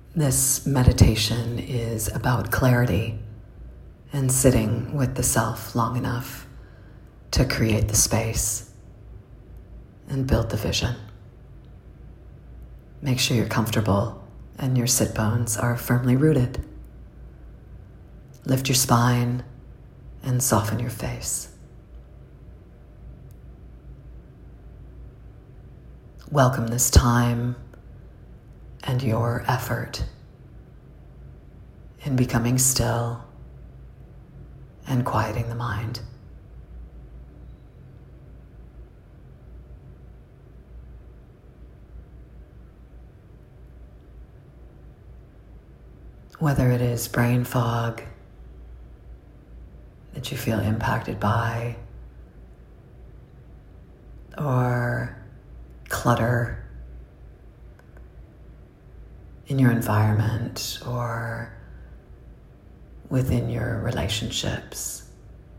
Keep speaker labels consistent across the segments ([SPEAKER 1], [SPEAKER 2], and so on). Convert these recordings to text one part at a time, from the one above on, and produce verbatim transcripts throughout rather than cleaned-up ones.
[SPEAKER 1] This meditation is about clarity and sitting with the self long enough to create the space and build the vision. Make sure you're comfortable and your sit bones are firmly rooted. Lift your spine and soften your face. Welcome this time and your effort in becoming still and quieting the mind. Whether it is brain fog that you feel impacted by, or clutter in your environment or within your relationships,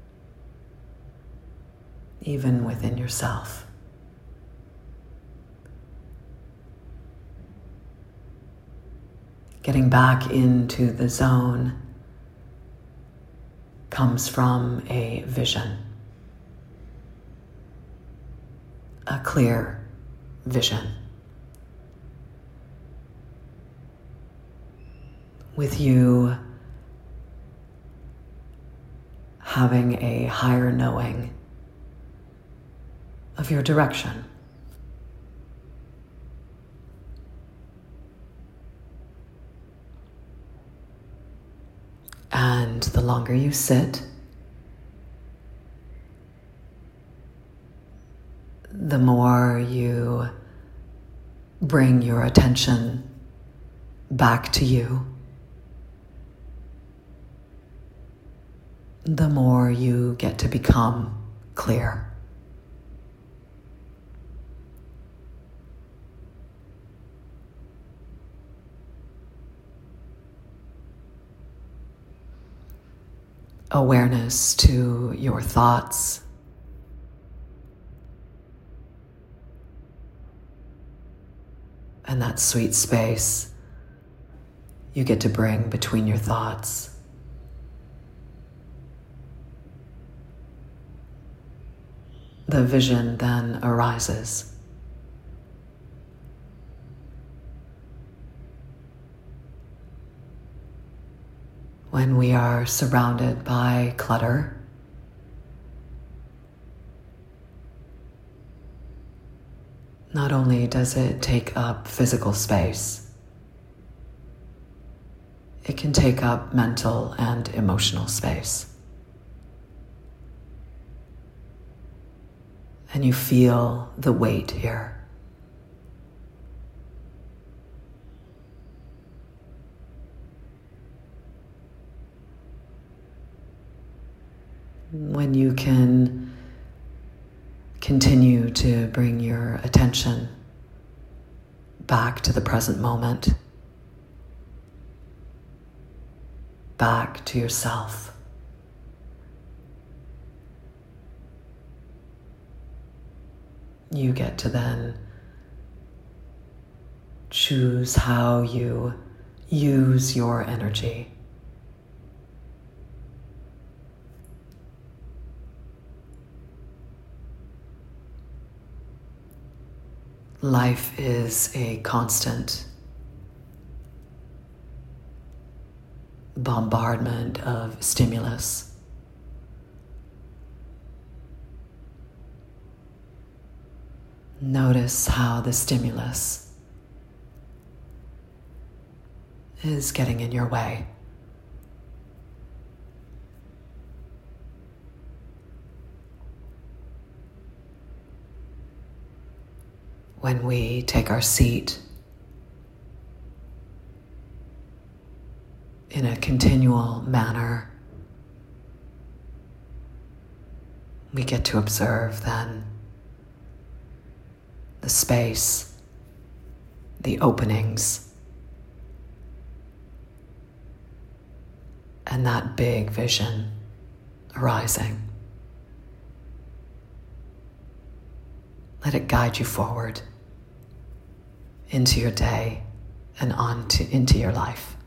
[SPEAKER 1] even within yourself. Getting back into the zone comes from a vision, a clear vision. With you having a higher knowing of your direction. And the longer you sit, the more you bring your attention back to you, the more you get to become clear. Awareness to your thoughts, and that sweet space you get to bring between your thoughts. The vision then arises. When we are surrounded by clutter, not only does it take up physical space, it can take up mental and emotional space. And you feel the weight here. When you can continue to bring your attention back to the present moment, back to yourself, you get to then choose how you use your energy. Life is a constant bombardment of stimulus. Notice how the stimulus is getting in your way. When we take our seat in a continual manner, we get to observe then the space, the openings, and that big vision arising. Let it guide you forward into your day and on to into your life.